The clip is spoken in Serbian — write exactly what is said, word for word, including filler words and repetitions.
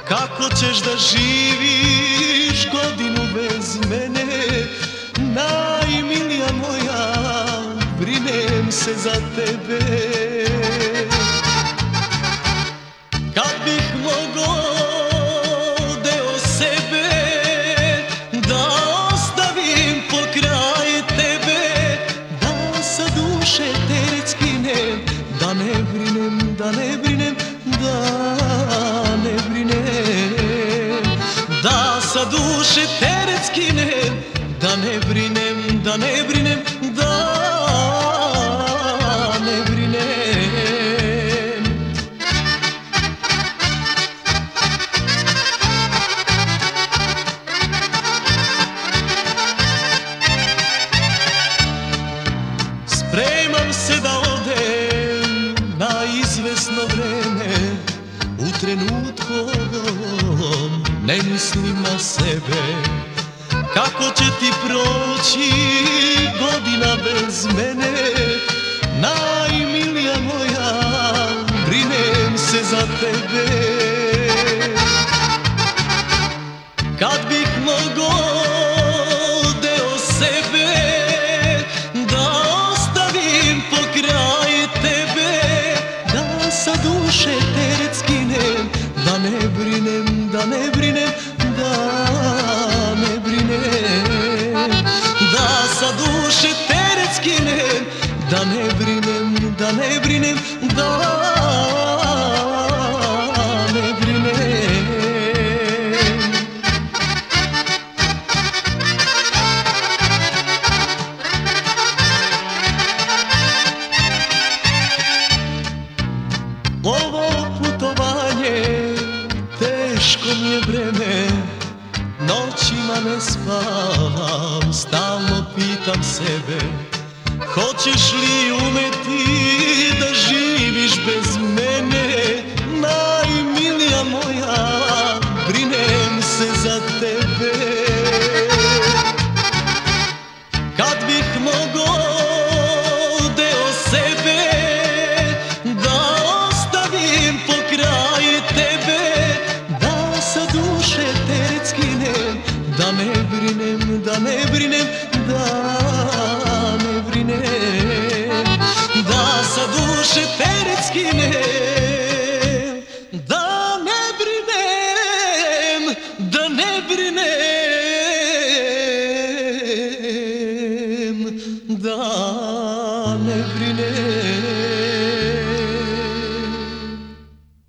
Kako ćeš da živiš godinu bez mene, najmilija moja, brinem se za tebe. Kad bih mogao deo sebe da ostavim pokraj tebe, da sa duše teret skinem, da ne brinem, da ne brinem, da ne brinem, da sa duše teret skinem, da ne brinem, da ne brinem, da ne brinem. Spremam se da odem na izvesno vreme, u trenutku ne mislim na sebe. Kako će ti proći godina bez mene, najmilija moja, brinem se za tebe. Kad bih mogao deo sebe da ostavim pokraj tebe, da sa duše teret skinem, da ne brinem, da ne brinem, da ne brinem, da sa duše teret skinem, da ne brinem, da ne brinem, da ne brinem. Ovo putovanje teško mi je vreme, noćima ne spavam, stalno pitam sebe, hoćeš li umeti da živiš bez mene, najmilija moja, brinem se za tebe. Kad bih mogao deo sebe da ostavim pokraj tebe, da sa duše teret skinem, da ne brinem, da ne brinem, da ne brinem, da sa duše teret skinem, da ne brinem, da ne brinem, da ne brinem.